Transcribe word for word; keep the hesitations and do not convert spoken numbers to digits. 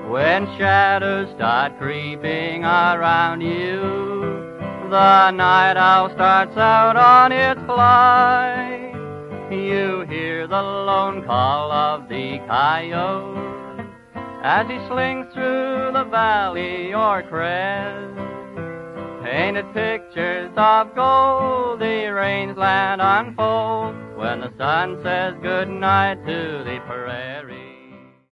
When shadows start creeping around you, the night owl starts out on its flight. You hear the lone call of the coyote as he slings through the valley or crest. Painted pictures of goldy rangeland unfold when the sun says good night to the prairie.